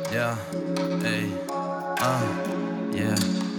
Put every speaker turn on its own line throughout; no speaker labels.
Yeah, ey, yeah.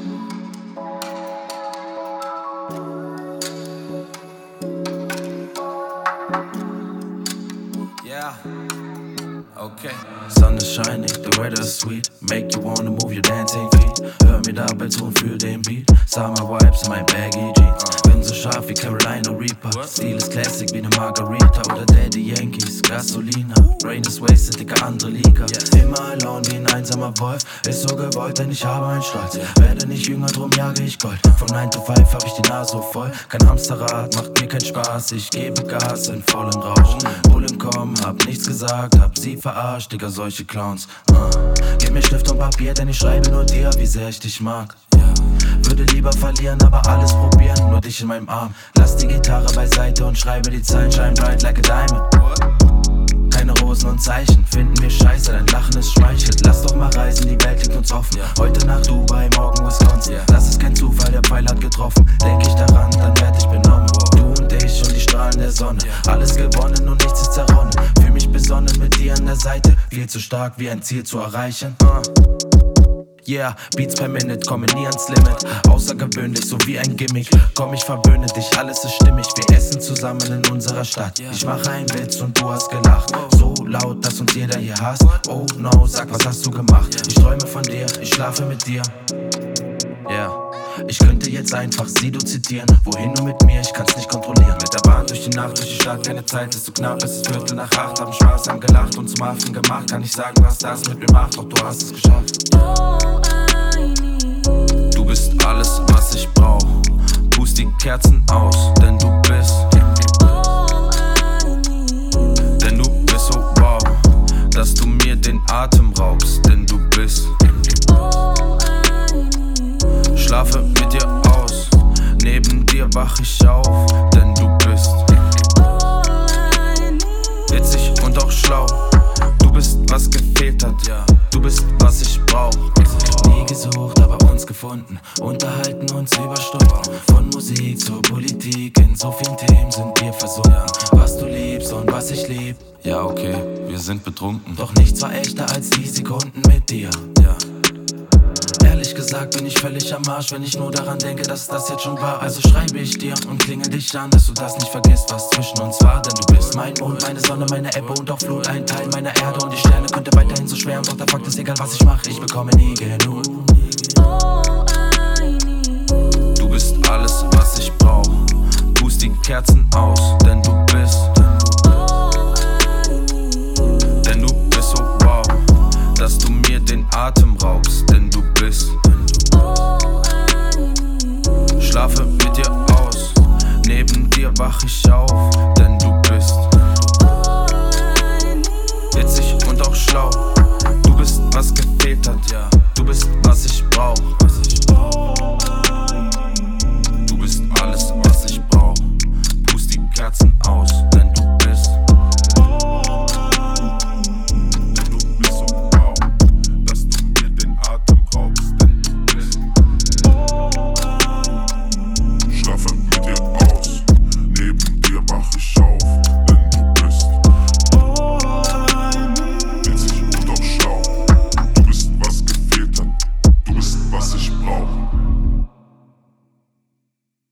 Yeah, okay. Sun is shining, the weather is sweet. Make you wanna move your dancing feet. Hör mir dabei zu und fühl den Beat. Summer Vibes in my baggy Jeans. Bin so scharf wie Carolina Reaper. Stil ist Classic wie ne Margarita oder Daddy Yankees. Gasolina, Brain is wasted, dicke andere Liga. Immer alone wie ein einsamer Wolf. Ist so gewollt, denn ich habe einen Stolz. Werde nicht jünger, drum jage ich Gold. Von 9 to 5 hab ich die Nase so voll. Kein Hamsterrad, macht mir keinen Spaß. Ich gebe Gas in vollen Rausch. Bullen kommen, hab nichts gesagt, hab sie verarscht, Digga, solche Clowns. Gib mir Stift und Papier, denn ich schreibe nur dir, wie sehr ich dich mag. Würde lieber verlieren, aber alles probieren, nur dich in meinem Arm. Lass die Gitarre beiseite und schreibe die Zeilen, shine bright like a diamond. Keine Rosen und Zeichen, finden wir scheiße, dein Lachen ist schmeichelt. Lass doch mal reisen, die Welt liegt uns offen. Heute Nacht Dubai, morgen Wisconsin. Das ist kein Zufall, der Pfeil hat getroffen. Denk ich daran, dann werd ich benommen. Du und ich und die Strahlen der Sonne. Alles gewonnen und nichts ist zerronnen. Fühl mich besonnen mit dir an der Seite. Viel zu stark, wie ein Ziel zu erreichen. Yeah, Beats per Minute, kommen nie ans Limit. Außergewöhnlich, so wie ein Gimmick. Komm, ich verwöhne dich, alles ist stimmig. Wir essen zusammen in unserer Stadt. Ich mache einen Witz und du hast gelacht. So laut, dass uns jeder hier hasst. Oh no, sag, was hast du gemacht? Ich träume von dir, ich schlafe mit dir. Yeah. Ich könnte jetzt einfach Sido zitieren. Wohin nur mit mir, ich kann's nicht kontrollieren. Mit der Bahn durch die Nacht, durch die Stadt, keine Zeit ist zu knapp. Es ist 7:45, haben Spaß, haben gelacht und zum Affen gemacht. Kann ich sagen, was das mit mir macht, doch du hast es geschafft. Du bist alles, was ich brauch. Pust die Kerzen aus, denn du bist. Denn du bist so wow, dass du mir den Atem raubst, denn du bist. Schlafe mit dir aus, neben dir wach ich auf, denn du bist witzig und auch schlau. Du bist, was gefehlt hat, du bist, was ich brauch. Nie gesucht, aber uns gefunden, unterhalten uns über Stunden. Von Musik zur Politik, in so vielen Themen sind wir versunken. Was du liebst und was ich lieb, ja okay, wir sind betrunken. Doch nichts war echter als die Sekunden mit dir, ja. Ehrlich gesagt bin ich völlig am Arsch, wenn ich nur daran denke, dass das jetzt schon war. Also schreibe ich dir und klingel dich an, dass du das nicht vergisst, was zwischen uns war. Denn du bist mein Mond, meine Sonne, meine Ebbe und auch Flut. Ein Teil meiner Erde und die Sterne könnte weiterhin so schwärmen. Doch der Fakt ist, egal was ich mache, ich bekomme nie genug. Du bist alles, was ich brauch. Pust die Kerzen aus, denn du bist. Denn du bist so wow, dass du mir den Atem raubst, denn du bist. Schlafe mit dir aus, neben dir wach ich auf.